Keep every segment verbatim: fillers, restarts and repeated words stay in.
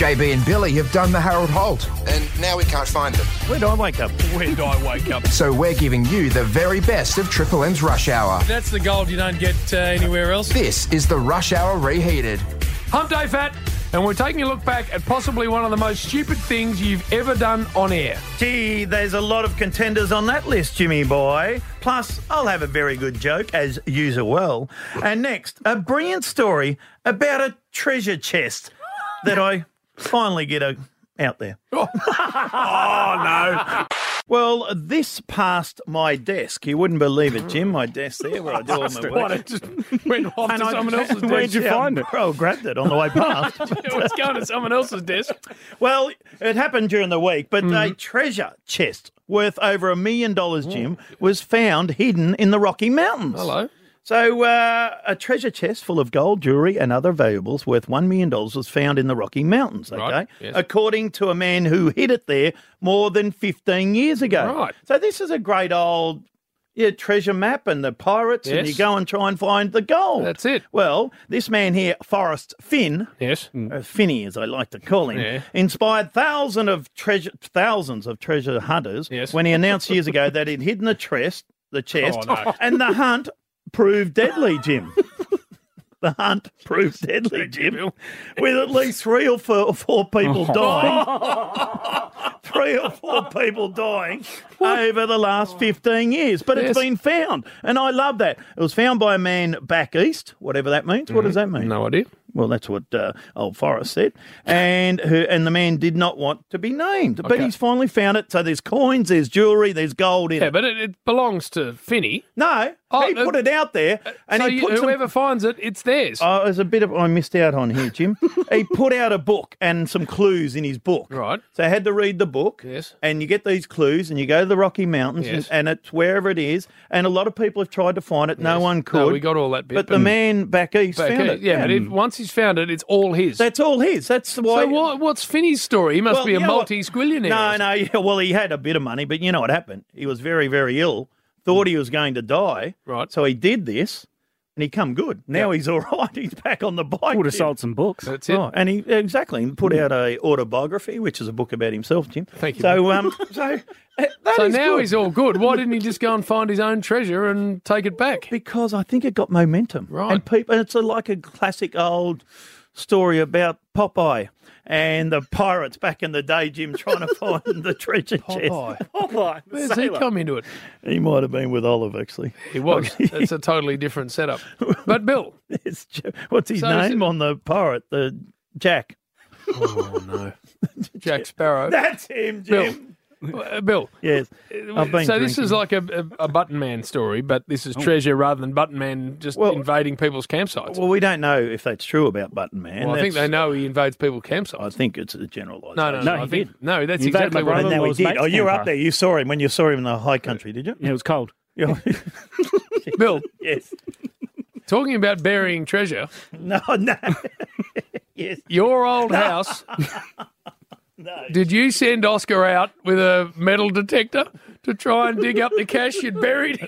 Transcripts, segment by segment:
J B and Billy have done the Harold Holt. And now we can't find them. Where do I wake up? Where do I wake up? So we're giving you the very best of Triple M's Rush Hour. That's the gold you don't get uh, anywhere else. This is the Rush Hour Reheated. Hump Day Fat, and we're taking a look back at possibly one of the most stupid things you've ever done on air. Gee, there's a lot of contenders on that list, Jimmy boy. Plus, I'll have a very good joke, as usual. And next, a brilliant story about a treasure chest that I finally get a, out there. Oh, no. Well, this passed my desk. You wouldn't believe it, Jim, my desk there where I do all my What, work. it just went off And to I- someone else's desk. Where'd you Yeah, find it? Well, grabbed it on the way past. It was going to someone else's desk. Well, it happened during the week, but Mm-hmm. a treasure chest worth over a million dollars, Jim, was found hidden in the Rocky Mountains. Hello. So uh, a treasure chest full of gold, jewellery and other valuables worth one million dollars was found in the Rocky Mountains, okay? Right, yes. According to a man who hid it there more than fifteen years ago. Right. So this is a great old yeah, treasure map and the pirates, and Yes. you go and try and find the gold. That's it. Well, this man here, Forrest Finn, Yes. uh, Finney, as I like to call him, Yeah. inspired thousands of treasure, thousands of treasure hunters Yes. when he announced years ago that he'd hidden the chest, the chest, Oh, no. and the hunt proved deadly, Jim. The hunt proved deadly, Jim, with at least three or four, four people dying. Three or four people dying over the last fifteen years. But it's Yes. been found, and I love that. It was found by a man back east, whatever that means. What does that mean? No idea. Well, that's what uh, old Forrest said. And her, and the man did not want to be named. But Okay. he's finally found it. So there's coins, there's jewellery, there's gold in Yeah, it. but it, it belongs to Finney. No, Oh, he uh, put it out there. And so he you, put some... whoever finds it, it's theirs. Oh, there's a bit of... I missed out on here, Jim. He put out a book and some clues in his book. Right. So I had to read the book. Yes. And you get these clues and you go to the Rocky Mountains Yes. and, and it's wherever it is. And a lot of people have tried to find it. No Yes. one could. No, we got all that bit. But the man back east Back found here. it. Yeah, but if, once he's found it, it's all his. That's all his. That's why... so what, what's Finney's story? He must Well, be a you know what? multi-squillionaire. No, no. Yeah, well, he had a bit of money, but you know what happened? He was very, very ill. Thought he was going to die. Right. So he did this, and he come good. Now he's all right. He's back on the bike. Would have Jim. sold some books. That's it. Right. And he exactly he put out a autobiography, which is a book about himself, Jim. Thank you, So, um, so uh, that So is now good. he's all good. Why didn't he just go and find his own treasure and take it back? Because I think it got momentum. Right. And people, it's a, like a classic old story about Popeye and the pirates back in the day, Jim, trying to find the treasure Popeye. chest. Popeye. the Where's he sailor. come into it? He might have been with Olive, actually. He was. That's a totally different setup. But Bill. It's J- What's his So is name it- on the pirate? The Jack. Oh, no. Jack Sparrow. That's him, Bill. Jim. Uh, Bill. Yes. I've been So this drinking. is like a, a, a Button Man story, but this is treasure rather than Button Man just Well- invading people's campsites. Well, we don't know if that's true about Button Man. Well, I think they That's- know he invades people's campsites. I think it's a generalisation. No, no, no. No, I he think, did. No, that's He invaded exactly my what And I brother. now he was did. mate's Oh, you were camper. up there. You saw him when you saw him in the high country, did you? Yeah, it was cold. Yeah. Bill, Yes. talking about burying treasure, No, no. Yes. your old house, No. did you send Oscar out with a metal detector to try and dig up the cash you'd buried?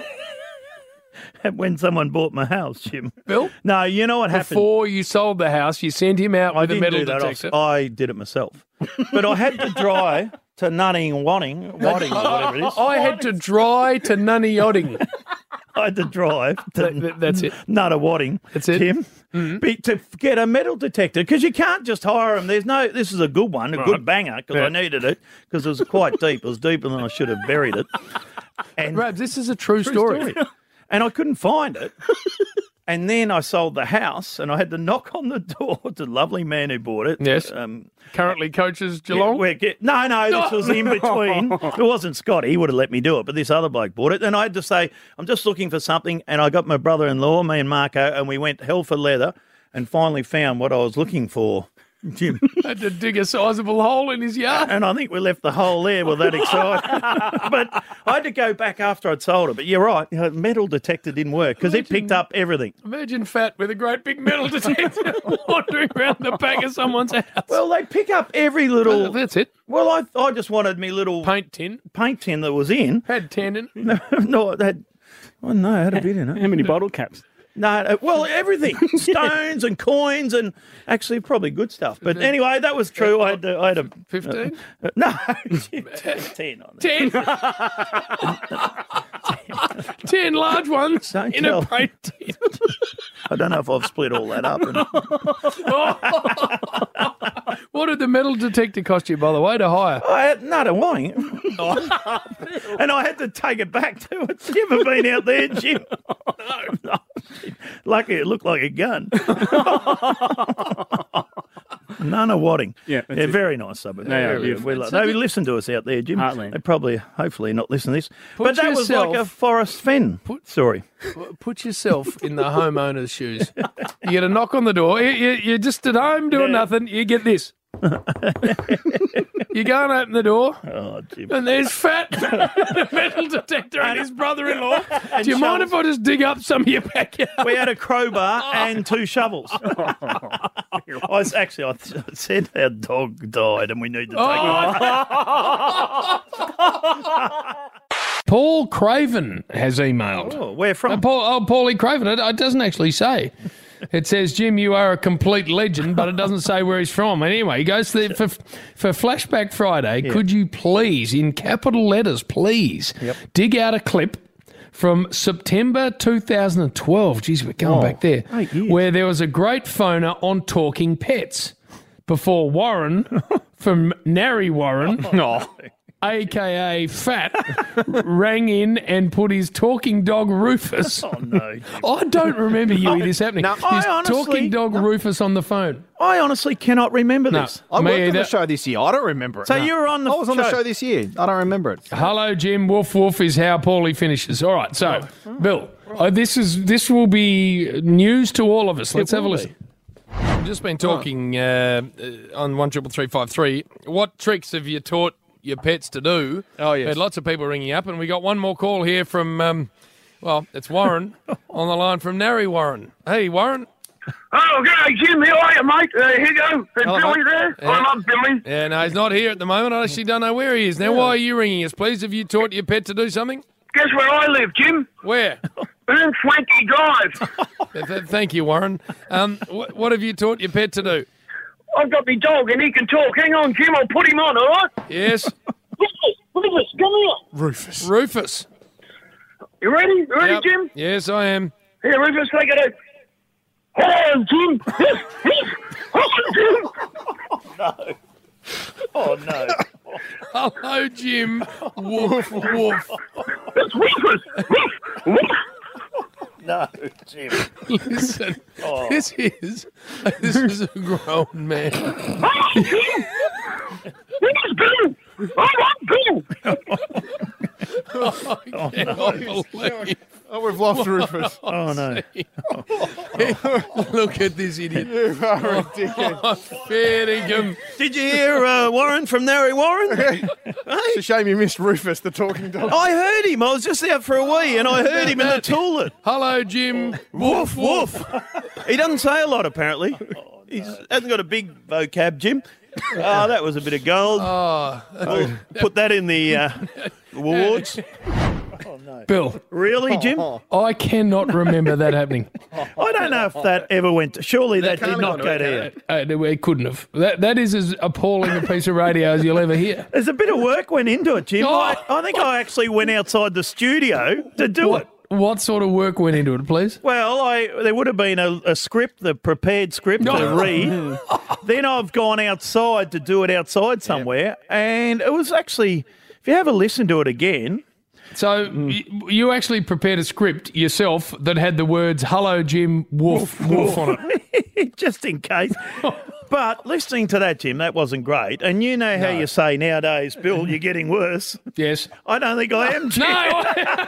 When someone bought my house, Jim. Bill? No, you know what happened? Before you sold the house, you sent him out I with a didn't metal do that. detector. I, I did it myself. But I had to drive to Nutting Watting, Watting or whatever it is. I had to dry to Nunny Yodding. I had to drive to That- that- that's it. Nutter Watting, That's it. Tim, be, to get a metal detector because you can't just hire them. There's no. This is a good one, a good banger because Yeah. I needed it because it was quite deep. It was deeper than I should have buried it. And Rabs, this is a true, story. and I couldn't find it. And then I sold the house, and I had to knock on the door. It's a lovely man who bought it. Yes. Um, Currently coaches yeah, Geelong. we're get, no, no, this was in between. It wasn't Scott. He would have let me do it, but this other bloke bought it. And I had to say, I'm just looking for something. And I got my brother-in-law, me and Marco, and we went hell for leather and finally found what I was looking for, Jim. Had to dig a sizable hole in his yard. And I think we left the hole there. We're that excited. But I had to go back after I'd sold it. But you're right, you know, metal detector didn't work because it picked up everything. Imagine Fat with a great big metal detector wandering around the back of someone's house. Well, they pick up every little... That's it. Well, I I just wanted me little Paint tin. paint tin that was in. Had tan in it. No, no, it had... Oh, no, it had a bit in it. How many bottle caps? No, no, well, everything. Stones and coins and actually probably good stuff. But anyway, that was true. I had, to, I had a... fifteen? Uh, no, ten on there. ten? ten large ones Don't in tell. a paint tin. I don't know if I've split all that up. And, What did the metal detector cost you, by the way, to hire? I had, no, to wine. And I had to take it back to it. You ever been out there, Jim? No. Lucky it looked like a gun. None of Wadding. Yeah, that's yeah it. very nice suburb. They are Very- beautiful. we like- They listen to us out there, Jim. Heartland. They probably, hopefully, not listen to this. Put but that was yourself- like a Forrest Fenn story. Put yourself in the homeowner's shoes. You get a knock on the door. You, you, you're just at home doing Yeah. nothing. You get this. You go and open the door, Oh, Jim. and there's Fat, the metal detector, and his brother-in-law. Do you mind if I just dig up some of your backyard? We had a crowbar and two shovels. I was actually, I th- said our dog died and we need to take Paul Craven has emailed. it. Oh, where from? Uh, Paul, oh, Paulie Craven. It, it doesn't actually say. It says, Jim, you are a complete legend, but it doesn't say where he's from. Anyway, he goes to the, for, for Flashback Friday, could you please, in capital letters, please, dig out a clip from September two thousand twelve. Geez, we're going Oh, back there. eight years. Where there was a great phoner on Talking Pets before Warren from Nary Warren, a k a. Fat, rang in and put his talking dog Rufus. Oh, no, Jim. I don't remember you this happening. No, His I honestly- talking dog Rufus on the phone. I honestly cannot remember No. this. I Me worked on either. the show this year. I don't remember it. So you were on the I was on the show. show this year. I don't remember it. Hello, Jim. Woof woof is how Paulie finishes. All right, so Bill, uh, this is this will be news to all of us. Let's It have a will listen. We've just been talking uh, uh, on one triple three five three. What tricks have you taught your pets to do? Oh, yes. We had lots of people ringing up, and we got one more call here from. Um, well, it's Warren on the line from Nary Warren. Hey, Warren. Oh, g'day, Jim. How are you, mate? Uh, here you go. Is Hello, Billy mate. there? Yeah. I love Billy. Yeah, no, he's not here at the moment. I actually don't know where he is. Now, why are you ringing us, please? Have you taught your pet to do something? Guess where I live, Jim? Where? In Swanky Drive. Th- th- Thank you, Warren. Um, wh- what have you taught your pet to do? I've got my dog and he can talk. Hang on, Jim. I'll put him on, all right? Yes, Rufus, Rufus, come here. Rufus. Rufus. You ready? You ready, Yep. Jim? Yes, I am. Here, Rufus, take it out. Hello, Jim. Hello, Jim. Oh, no. Hello, Jim. Woof, woof. It's Rufus. Woof, woof. No, Jim. Listen, this is this is a grown man. Hello, Jim. This is Bill. I love Bill. I cannot believe. Oh, we've lost Rufus. Oh, no. Look at this idiot. You are a dickhead. Fair dinkum. Did you hear uh, Warren from Nary Warren? It's a shame you missed Rufus, the talking dog. I heard him. I was just out for a wee and I heard him in the toilet. Hello, Jim. Woof, woof. He doesn't say a lot, apparently. He hasn't got a big vocab, Jim. Oh, that was a bit of gold. Oh, We'll put that in the uh, awards. Bill, Really, Jim? I cannot remember that happening. I don't know if that ever went to... Surely that, did can't not have go gone to to air. Uh, it couldn't have. That that is as appalling a piece of radio as you'll ever hear. There's a bit of work went into it, Jim. Oh. I, I think I actually went outside the studio to do What it. what sort of work went into it, please? Well, I there would have been a, a script, the prepared script to No. read. Then I've gone outside to do it outside somewhere, and it was actually, if you have a listen to it again, So y- you actually prepared a script yourself that had the words "Hello, Jim," woof woof on it. just in case. But listening to that, Jim, that wasn't great. And you know how you say nowadays, Bill, you're getting worse. Yes. I don't think I am, Jim. No.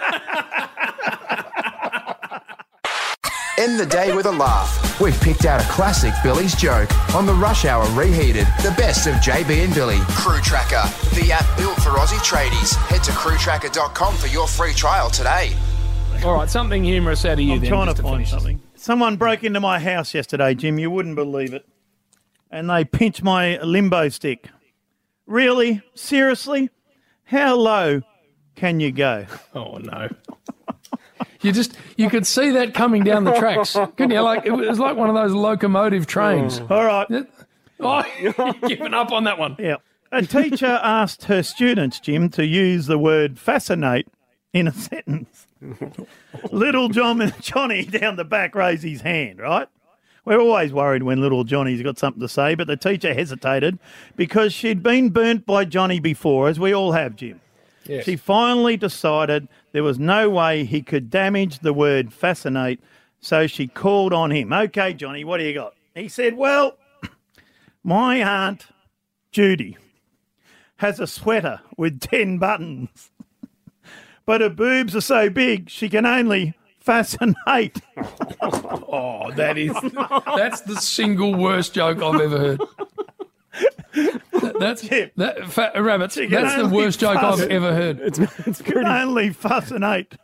End the day with a laugh. We've picked out a classic Billy's joke on the Rush Hour Reheated. The best of J B and Billy. Crew Tracker, the app built for Aussie tradies. Head to crew tracker dot com for your free trial today. All right, something humorous out of you I'm then. trying just to find finish this. something. Someone broke into my house yesterday, Jim. You wouldn't believe it. And they pinched my limbo stick. Really? Seriously? How low can you go? Oh no. You just you could see that coming down the tracks, couldn't you? Like it was like one of those locomotive trains. All right. Oh, you're giving up on that one. Yeah. A teacher asked her students, Jim, to use the word fascinate in a sentence. Little John and Johnny down the back raised his hand, right? We're always worried when little Johnny's got something to say, but the teacher hesitated because she'd been burnt by Johnny before, as we all have, Jim. Yes. She finally decided there was no way he could damage the word fascinate, so she called on him. Okay, Johnny, what do you got? He said, well, my aunt, Judy, has a sweater with ten buttons, but her boobs are so big she can only fascinate. Oh, that is that's the single worst joke I've ever heard. That, that's that, fa- rabbits. can That's the only worst joke I've fuss- ever heard. It's, it's Can pretty. only fascinate.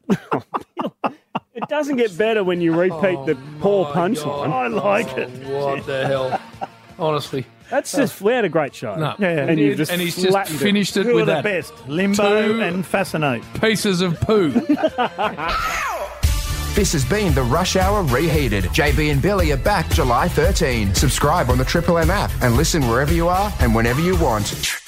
It doesn't get better when you repeat the poor punchline. I like it. What the hell? Honestly, That's just we had a great show. no. Yeah, and you've just and he's just flattened it. finished it, Who are with the that. best? Limbo Two- and fascinate. Pieces of poo. This has been the Rush Hour Reheated. J B and Billy are back July thirteenth. Subscribe on the Triple M app and listen wherever you are and whenever you want.